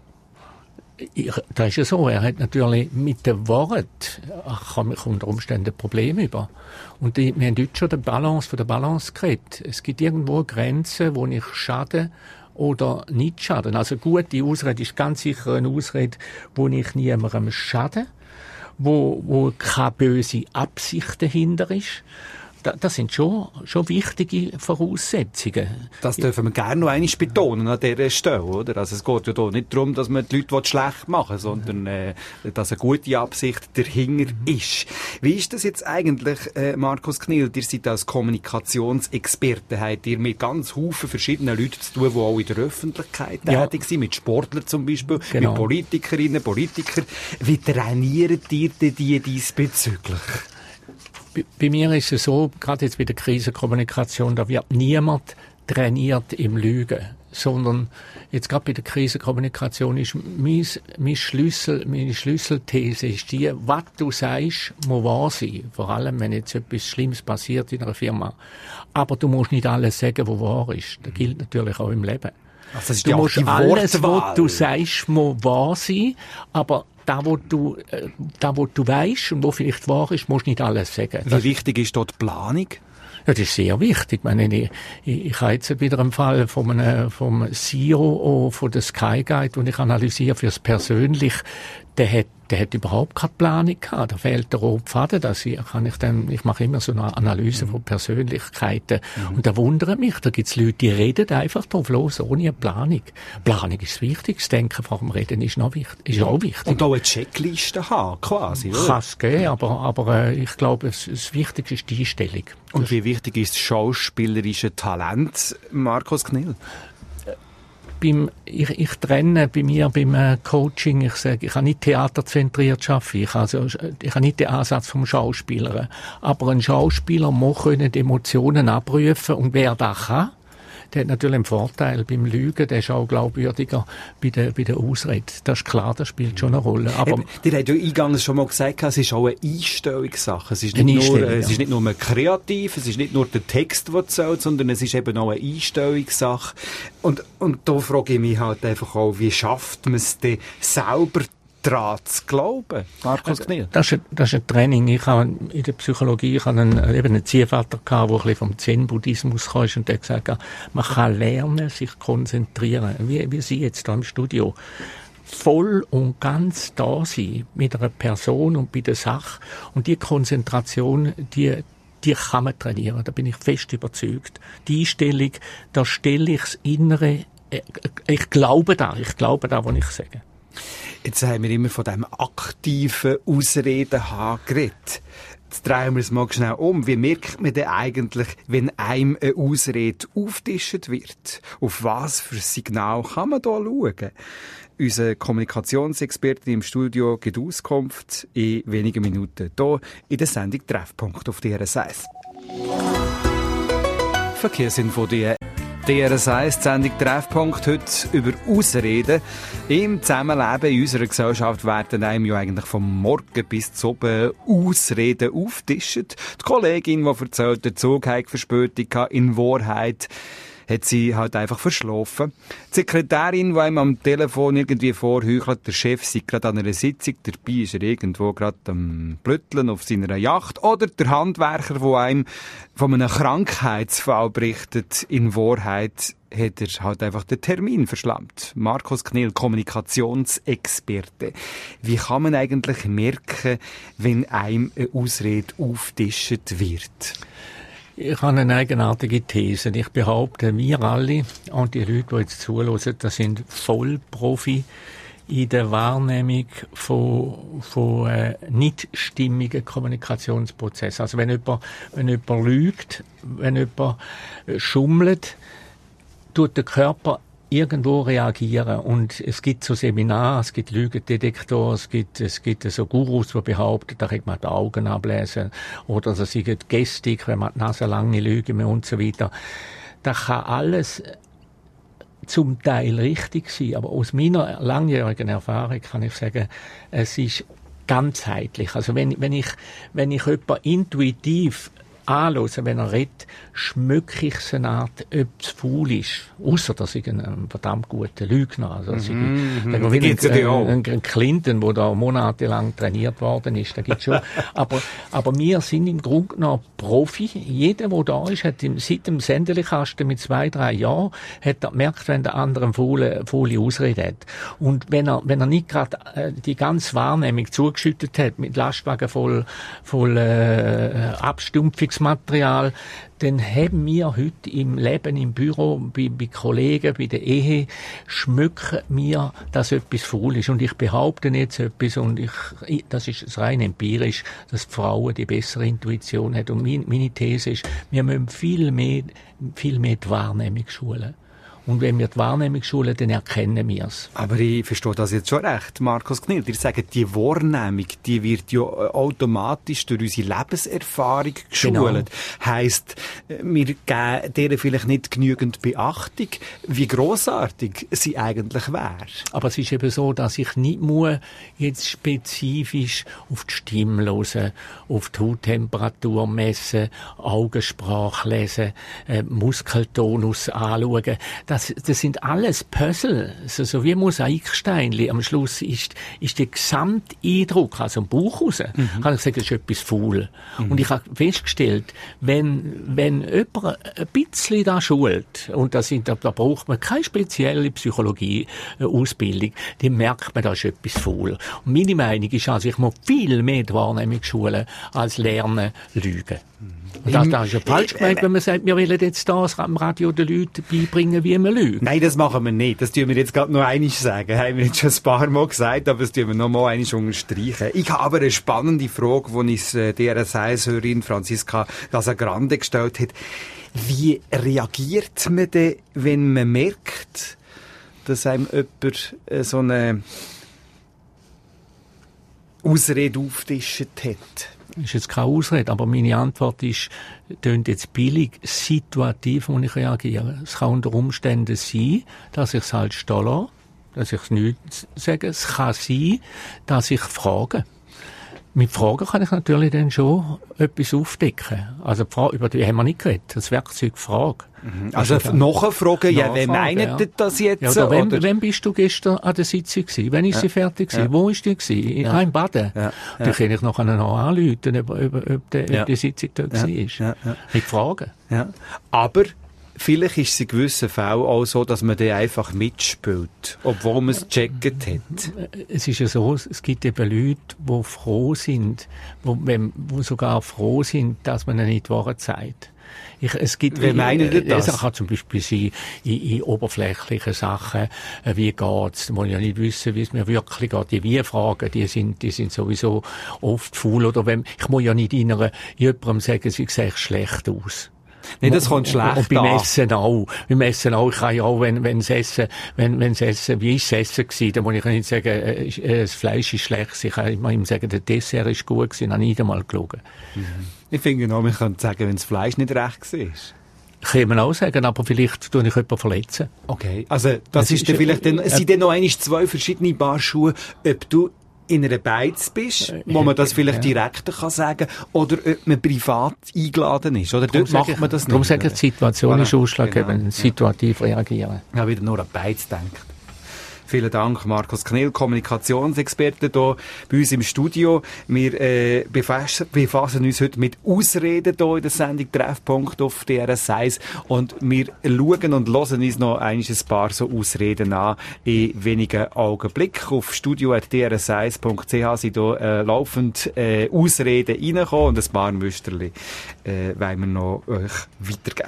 Ich, das ist ja so, er hat natürlich mit dem Wort, ach, kann mich unter Umständen Probleme über. Und die, wir haben heute schon die Balance von der Balance geredet. Es gibt irgendwo Grenzen, wo ich schade oder nicht schaden. Also gute Ausrede ist ganz sicher eine Ausrede, wo ich niemandem schade, wo, wo keine böse Absicht dahinter ist, das sind schon, schon wichtige Voraussetzungen. Das dürfen wir gerne noch einmal betonen an dieser Stelle, oder? Also es geht ja hier nicht darum, dass man die Leute schlecht machen will, sondern äh, dass eine gute Absicht dahinter ist. Wie ist das jetzt eigentlich, äh, Markus Knill? Ihr seid als Kommunikationsexperte, habt ihr mit ganz Haufen verschiedenen Leuten zu tun, die auch in der Öffentlichkeit ja. tätig sind, mit Sportlern zum Beispiel, genau. mit Politikerinnen, Politikern. Wie trainiert ihr die diesbezüglich? Bei, bei mir ist es so, gerade jetzt bei der Krisenkommunikation, da wird niemand trainiert im Lügen, sondern jetzt gerade bei der Krisenkommunikation ist mein, mein Schlüssel, meine Schlüsselthese ist die, was du sagst, muss wahr sein. Vor allem, wenn jetzt etwas Schlimmes passiert in einer Firma. Aber du musst nicht alles sagen, was wahr ist. Das gilt natürlich auch im Leben. Also das ist du die musst alles, Wortwahl. was du sagst, muss wahr sein, aber da, wo du, äh, da, wo du weisst und wo vielleicht wahr ist, musst du nicht alles sagen. Wie das wichtig ist dort die Planung? Ja, das ist sehr wichtig. Ich meine, ich, ich, ich habe jetzt wieder einen Fall von einem, vom C E O von der Sky Guide, den ich analysiere fürs Persönlich. Der hat, der hat überhaupt keine Planung gehabt. Da fehlt der rote Faden. Das kann ich dann, ich mache immer so eine Analyse mhm. von Persönlichkeiten. Mhm. Und da wundert mich, da gibt's Leute, die reden einfach drauf los, ohne eine Planung. Planung ist wichtig. Das Denken vor dem Reden ist noch wichtig, ist auch wichtig. Und auch eine Checkliste haben, quasi, oder? Kann es geben, aber, aber, äh, ich glaube, das, das Wichtigste ist die Einstellung. Und wie wichtig ist das schauspielerische Talent, Markus Knill? Beim, ich, ich trenne bei mir beim äh, Coaching, ich sage, ich kann nicht theaterzentriert arbeiten, ich, also, ich habe nicht den Ansatz vom Schauspieler. Aber ein Schauspieler muss können die Emotionen abrufen und wer das kann, der hat natürlich einen Vorteil beim Lügen, der ist auch glaubwürdiger bei der, bei der Ausrede. Das ist klar, das spielt schon eine Rolle. Aber Eben, dir hat ja eingangs schon mal gesagt, es ist auch eine Einstellungssache. Es ist nicht, nur, äh, es ist nicht nur kreativ, es ist nicht nur der Text, der zählt, sondern es ist eben auch eine Einstellungssache. Und, und da frage ich mich halt einfach auch, wie schafft man es denn selber daran zu glauben, Markus Knill? Das ist, ein, das ist ein Training. Ich habe in der Psychologie, ich habe einen, eben einen Ziehvater gehabt, der ein bisschen vom Zen-Buddhismus kam und der gesagt hat, man kann lernen, sich konzentrieren. Wie, wie Sie jetzt da im Studio. Voll und ganz da sein mit einer Person und bei der Sache. Und die Konzentration, die, die kann man trainieren. Da bin ich fest überzeugt. Die Einstellung, da stelle ich das Innere, ich glaube da, ich glaube da, was ich sage. Jetzt haben wir immer von diesem aktiven Ausreden haben geredet. Jetzt drehen wir es mal schnell um. Wie merkt man denn eigentlich, wenn einem eine Ausrede aufgetischt wird? Auf was für Signal kann man da schauen? Unser Kommunikationsexperte im Studio gibt Auskunft in wenigen Minuten hier in der Sendung Treffpunkt auf D R S eins. Verkehrsinfo D R S eins, die Sendung Treffpunkt, heute über Ausreden. Im Zusammenleben in unserer Gesellschaft werden einem ja eigentlich vom Morgen bis zum Abend Ausreden aufgetischt. Die Kollegin, die erzählt, der Zug hat Verspätung gehabt, in Wahrheit hat sie halt einfach verschlafen. Die Sekretärin, die einem am Telefon irgendwie vorheuchelt, der Chef sei gerade an einer Sitzung, dabei ist er irgendwo gerade am Blötteln auf seiner Yacht. Oder der Handwerker, der einem von einem Krankheitsfall berichtet, in Wahrheit hat er halt einfach den Termin verschlammt. Markus Knill, Kommunikationsexperte. Wie kann man eigentlich merken, wenn einem eine Ausrede aufgetischt wird? Ich habe eine eigenartige These. Ich behaupte, wir alle und die Leute, die jetzt zuhören, das sind Vollprofi in der Wahrnehmung von, von äh, nicht stimmigen Kommunikationsprozessen. Also wenn jemand, wenn jemand lügt, wenn jemand schummelt, tut der Körper irgendwo reagieren. Und es gibt so Seminare, es gibt Lügendetektoren, es gibt, es gibt so Gurus, die behaupten, da kann man die Augen ablesen. Oder es gibt Gestik, wenn man die Nase lange lügen und so weiter. Das kann alles zum Teil richtig sein. Aber aus meiner langjährigen Erfahrung kann ich sagen, es ist ganzheitlich. Also wenn, wenn ich, wenn ich jemanden intuitiv anhören, wenn er redet, schmücke ich so eine Art, ob es faul ist. Ausser, dass ich einen verdammt guten Lügner, also, dass ich, mm-hmm. da wie geht's dir auch? Ein, ein Clinton, der da monatelang trainiert worden ist, da gibt's schon. aber, aber wir sind im Grunde genommen Profi. Jeder, der da ist, hat im, seit dem Sendelichkasten mit zwei, drei Jahren, hat er gemerkt, wenn der andere eine faule, faule Ausrede hat. Und wenn er, wenn er nicht gerade äh, die ganze Wahrnehmung zugeschüttet hat, mit Lastwagen voll, voll, äh, Abstumpfung Bewerbungsmaterial, dann haben wir heute im Leben, im Büro, bei, bei Kollegen, bei der Ehe, schmücken wir, dass etwas faul ist. Und ich behaupte jetzt etwas, und ich, das ist rein empirisch, dass die Frauen die bessere Intuition haben. Und meine, meine These ist, wir müssen viel mehr, viel mehr die Wahrnehmung schulen. Und wenn wir die Wahrnehmung schulen, dann erkennen wir es. Aber ich verstehe das jetzt schon recht, Markus Knill. Ihr sagt, die Wahrnehmung, die wird ja automatisch durch unsere Lebenserfahrung geschult. Genau. Heisst, wir geben denen vielleicht nicht genügend Beachtung, wie grossartig sie eigentlich wäre. Aber es ist eben so, dass ich nicht muss jetzt spezifisch auf die Stimme hören, auf die Hauttemperatur messen, Augensprache lesen, äh, Muskeltonus anschauen. Das, das sind alles Puzzle, so, so wie Mosaiksteinchen. Am Schluss ist, ist der Gesamteindruck, also im Bauch raus, mhm. kann ich sagen, das ist etwas faul. Mhm. Und ich habe festgestellt, wenn, wenn jemand ein bisschen da schult, und das sind, da, da braucht man keine spezielle Psychologie-Ausbildung, dann merkt man, da ist etwas faul. Und meine Meinung ist also, ich muss viel mehr die Wahrnehmung schulen, als lernen, lügen. Mhm. Und das, das ist ja falsch gemeint, wenn man sagt, wir wollen jetzt das am Radio den Leuten beibringen, wie man lügt. Nein, das machen wir nicht. Das tun wir jetzt gerade noch einmal sagen. Das haben wir jetzt schon ein paar Mal gesagt, aber das tun wir noch mal einmal unterstreichen. Ich habe aber eine spannende Frage, die uns die R S eins-Hörerin Franziska Casagrande gestellt hat. Wie reagiert man denn, wenn man merkt, dass einem jemand so eine Ausrede aufgetischt hat? Das ist jetzt keine Ausrede, aber meine Antwort ist, tönt jetzt billig, situativ muss ich reagieren. Es kann unter Umständen sein, dass ich es halt stehen lasse, dass ich es nicht sage. Es kann sein, dass ich frage. Mit Fragen kann ich natürlich dann schon etwas aufdecken. Also über die haben wir nicht geredet, das Werkzeug Frage. Mhm. Also nachfragen, ja, wer meint ja. das jetzt? Ja, oder wenn, oder? Wann bist du gestern an der Sitzung gewesen? Wann ist ja. sie fertig gewesen? Ja. Wo ist die gewesen? Ja. Ah, im Baden? Ja. Ja. Dann kann ich nachher noch anrufen, ob, ob, ob, die, ja. ob die Sitzung dort ja. war. Ja. Ja. Mit Fragen. Ja. Aber vielleicht ist es in gewissen Fällen auch so, dass man den einfach mitspielt, obwohl man es gecheckt hat. Es ist ja so, es gibt eben Leute, die froh sind, die sogar froh sind, dass man ihnen nicht die Wahrheit sagt. Ich, es gibt, Wie meinen Sie das? Es kann zum Beispiel sein, in, in oberflächlichen Sachen, äh, wie geht's, da muss ich ja nicht wissen, wie es mir wirklich geht. Die Wie-Fragen, die sind, die sind sowieso oft faul, oder wenn, ich muss ja nicht in einer, jemandem sagen, sie sieht schlecht aus. Nee, das kommt schlecht und beim Essen auch. Beim Essen auch. Ich kann ja auch, wenn, wenn das Essen, wenn, wenn das Essen, wie ist das Essen gewesen, dann muss ich nicht sagen, äh, das Fleisch ist schlecht. Ich kann immer ihm sagen, der Dessert ist gut gewesen, habe ich nicht einmal geschaut. Mhm. Ich finde noch, man kann sagen, wenn das Fleisch nicht recht war. Kann man auch sagen, aber vielleicht tue ich jemanden verletzen. Okay. Also, das, das ist, ist dann vielleicht, dann, äh, sind dann noch einmal zwei verschiedene Paar Schuhe, ob du in einer Beiz bist, wo man das vielleicht ja. direkter kann sagen, oder ob man privat eingeladen ist, oder dort macht man das nicht. Darum sage ich, die Situation ist ausschlaggebend, genau. situativ reagieren. Ja, wieder nur an Beiz denkt. Vielen Dank, Markus Knill, Kommunikationsexperte hier bei uns im Studio. Wir äh, befassen, befassen uns heute mit Ausreden hier in der Sendung Treffpunkt auf D R S eins und wir schauen und hören uns noch ein paar so Ausreden an in wenigen Augenblicken. Auf studio at d r s eins punkt c h sind hier äh, laufend äh, Ausreden reingekommen und ein paar Müsterli äh, wollen wir noch euch weitergeben.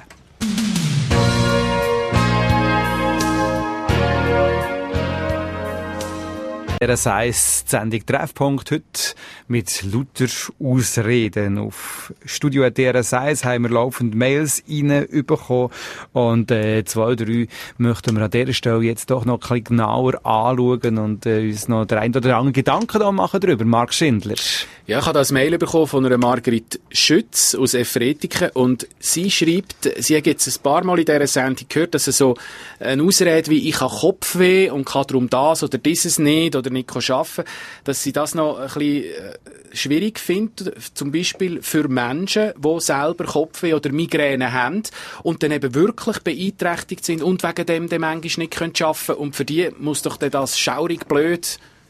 D R S eins Sendung Treffpunkt heute mit lauter Ausreden. Auf Studio at D R S eins haben wir laufend Mails reinbekommen und äh, zwei, drei möchten wir an dieser Stelle jetzt doch noch ein bisschen genauer anschauen und äh, uns noch der ein oder andere Gedanken da machen darüber. Marc Schindler. Ja, ich habe das Mail bekommen von einer Margrit Schütz aus Efretiken und sie schreibt, sie hat jetzt ein paar Mal in dieser Sendung gehört, dass es so eine Ausrede wie «Ich habe Kopfweh und kann darum das oder dieses nicht oder nicht arbeiten», dass sie das noch ein bisschen schwierig findet, zum Beispiel für Menschen, die selber Kopfweh oder Migräne haben und dann eben wirklich beeinträchtigt sind und wegen dem dann manchmal nicht arbeiten können. Und für die muss doch dann das schaurig blöd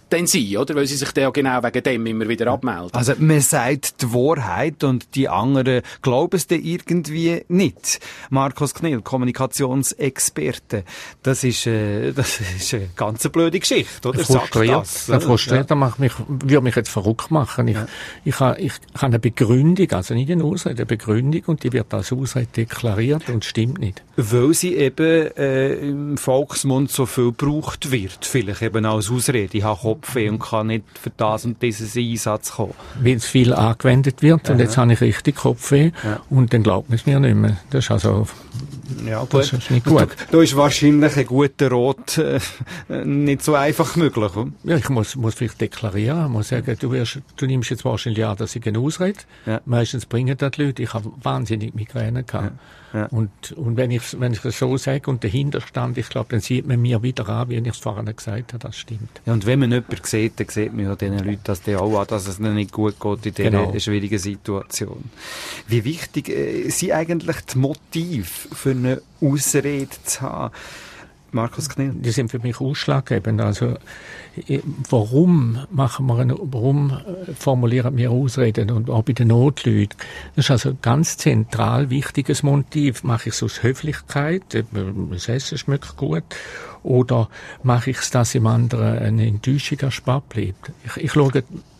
dann sein, oder? Weil sie sich dann ja genau wegen dem immer wieder abmelden. Also man sagt die Wahrheit und die anderen glauben es dann irgendwie nicht. Markus Knill, Kommunikationsexperte. Das ist, äh, das ist eine ganz blöde Geschichte, oder? Frustriert. Das, das frustriert, ja. macht mich, würde mich jetzt verrückt machen. Ich, ja. ich, habe, ich habe eine Begründung, also nicht eine Ausrede, eine Begründung, und die wird als Ausrede deklariert und stimmt nicht. Weil sie eben äh, im Volksmund so viel gebraucht wird. Vielleicht eben als Ausrede. Ich habe Kopfweh und kann nicht für das und diesen Einsatz kommen. Weil es viel angewendet wird, ja. und jetzt habe ich richtig Kopfweh, ja. und dann glaubt man es mir nicht mehr. Das ist also ja, das ist nicht gut. Da, da ist wahrscheinlich ein guter Rot äh, nicht so einfach möglich. Oder? Ja, ich muss, muss vielleicht deklarieren, muss sagen, du, wirst, du nimmst jetzt wahrscheinlich an, dass ich eine Ausrede. Ja. Meistens bringen das die Leute. Ich habe wahnsinnig Migräne gehabt. Ja. Ja. Und, und wenn ich wenn ich es so sage und dahinter stand, ich glaube, dann sieht man mir wieder an, wie ich es vorhin gesagt habe, das stimmt. Ja, und wenn man jemanden sieht, dann sieht man ja diesen Leuten dass die auch an, dass es ihnen nicht gut geht in dieser genau. schwierigen Situation. Wie wichtig äh, sind eigentlich die Motive für eine Ausrede zu haben? Markus Knill. Die sind für mich ausschlaggebend. Also, warum machen wir eine, warum formulieren wir Ausreden und auch bei den Notleuten? Das ist also ein ganz zentral wichtiges Motiv. Mache ich es aus Höflichkeit, das Essen schmeckt gut, oder mache ich es, dass im anderen eine Enttäuschung erspart bleibt? Ich, ich schaue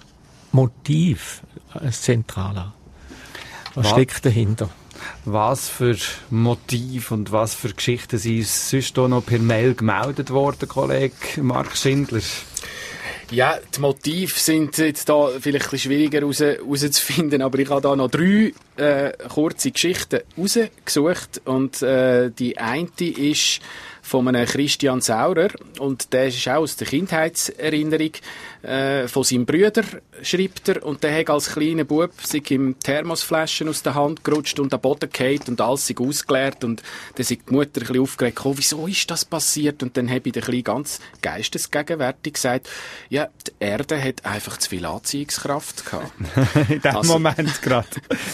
Motiv als zentral an. Was, Was steckt dahinter? Was für Motiv und was für Geschichten sind sonst auch noch per Mail gemeldet worden, Kollege Mark Schindler? Ja, die Motive sind jetzt da vielleicht ein bisschen schwieriger raus, rauszufinden, aber ich habe da noch drei äh, kurze Geschichten rausgesucht und äh, die eine ist von einem Christian Saurer und der ist auch aus der Kindheitserinnerung äh, von seinem Bruder, schreibt er, und der hat als kleiner Bub sich im Thermosflaschen aus der Hand gerutscht und am Boden gefallen und alles sich ausgeleert und dann ist die Mutter ein bisschen aufgeregt, oh, wieso ist das passiert? Und dann habe ich der Kleine ganz geistesgegenwärtig gesagt, ja, die Erde hat einfach zu viel Anziehungskraft gehabt. In dem also, Moment gerade.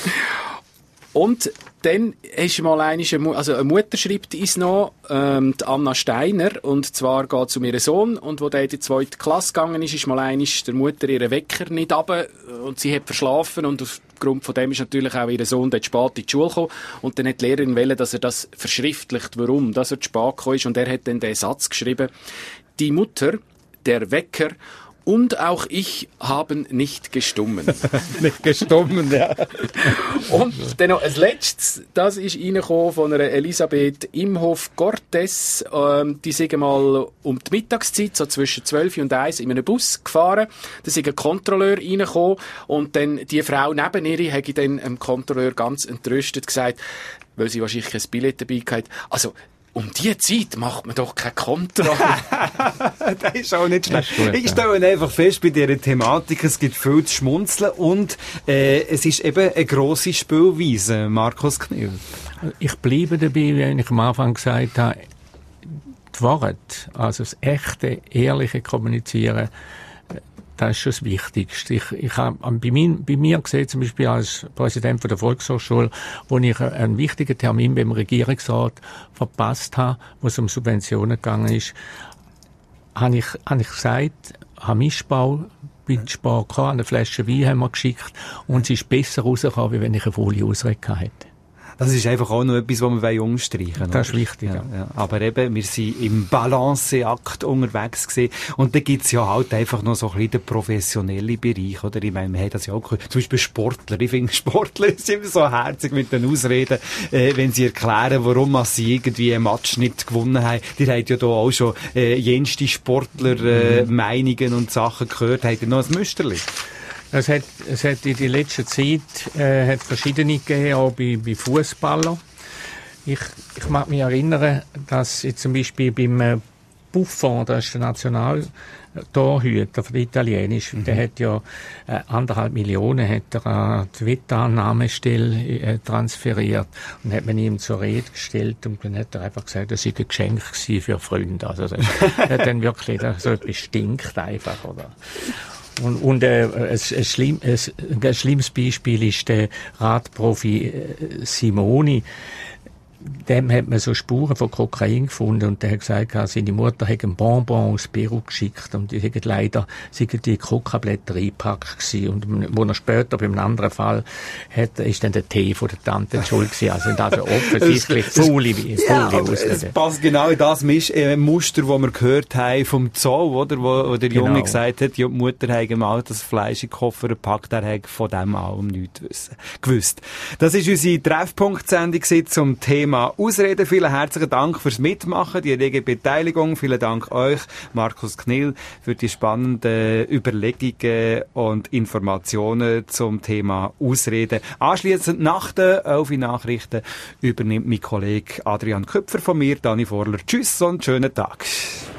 Und dann ist mal eine, also eine Mutter schreibt uns noch, ähm, die Anna Steiner, und zwar geht es um ihren Sohn, und wo der in die zweite Klasse gegangen ist, ist mal eine der Mutter ihren Wecker nicht runter und sie hat verschlafen, und aufgrund von dem ist natürlich auch ihr Sohn dort spät in die Schule gekommen, und dann hat die Lehrerin wollen, dass er das verschriftlicht, warum, dass er zu spät gekommen ist, und er hat dann den Satz geschrieben, die Mutter, der Wecker und auch ich haben nicht gestummen. Nicht gestummen, ja. Und dann noch als letztes, das ist reingekommen von einer Elisabeth Imhoff-Cortes. Ähm, die sind mal um die Mittagszeit, so zwischen zwölf und eins, in einem Bus gefahren. Da ist ein Kontrolleur reingekommen und dann die Frau neben ihr hat dann dem Kontrolleur ganz entrüstet gesagt, weil sie wahrscheinlich kein Billett dabei hatte, also um diese Zeit macht man doch keine Kontrolle. Das ist auch nicht schlecht. Gut, ich stelle ja. einfach fest bei dieser Thematik, es gibt viel zu schmunzeln und äh, es ist eben eine grosse Spielweise, Markus Knill. Ich bleibe dabei, wie ich am Anfang gesagt habe, die Worte, also das echte, ehrliche Kommunizieren, das ist schon das Wichtigste. Ich, ich habe bei, mein, bei mir gesehen, zum Beispiel als Präsident von der Volkshochschule, wo ich einen wichtigen Termin beim Regierungsrat verpasst habe, wo es um Subventionen gegangen ist, habe ich, habe ich gesagt, habe Mischbau bei der Spar gehabt, eine Flasche Wein haben wir geschickt, und sie ist besser rausgekommen, als wenn ich eine volle Ausrede hätte. Das ist einfach auch noch etwas, was wir umstreichen wollen. Das ist wichtig, ja. Ja, ja. Aber eben, wir sind im Balanceakt unterwegs gewesen. Und da gibt's ja halt einfach noch so ein bisschen den professionellen Bereich, oder? Ich meine, wir haben das ja auch gehört. Zum Beispiel Sportler. Ich finde, Sportler sind immer so herzig mit den Ausreden, äh, wenn sie erklären, warum sie irgendwie einen Match nicht gewonnen haben. Die haben ja da auch schon äh, jenste Sportler äh, mhm. Meinungen und Sachen gehört. Habt ihr noch ein Müsterli? Es hat, es hat in der letzten Zeit äh, hat verschiedene gegeben, auch bei, bei Fußballern. Ich, ich mag mich erinnern, dass ich zum Beispiel beim äh, Buffon, das ist der Nationaltorhüter für die Italienisch, mhm. der hat ja äh, anderthalb Millionen hat er an die Wettannahmestelle äh, transferiert und hat man ihm zur Rede gestellt und dann hat er einfach gesagt, das sei ein Geschenk für Freunde. Also das hat dann wirklich so etwas stinkt einfach, oder? Und, und äh, ein, ein, schlimm, ein, ein schlimmes Beispiel ist der Radprofi äh, Simoni. dem hat man so Spuren von Kokain gefunden und der hat gesagt, seine Mutter hat einen Bonbon aus Peru geschickt und die hätten leider sind die Kokablätter eingepackt gewesen. Und wo er später beim anderen Fall hat, ist dann der Tee von der Tante schuld gewesen. Also sind also offensichtlich faule ja, es passt genau in das Misch, äh, Muster, das wir gehört haben vom Zoo, oder? Wo, wo der Junge genau. gesagt hat, die Mutter hat mal das Fleisch in den Koffer gepackt, er hat von dem allem nichts wissen, gewusst. Das ist unsere Treffpunkt-Sendung zum Thema Ausreden. Vielen herzlichen Dank fürs Mitmachen, die rege Beteiligung. Vielen Dank euch, Markus Knill, für die spannenden Überlegungen und Informationen zum Thema Ausreden. Anschliessend nach den elf Nachrichten übernimmt mein Kollege Adrian Köpfer von mir, Dani Vorler. Tschüss und schönen Tag.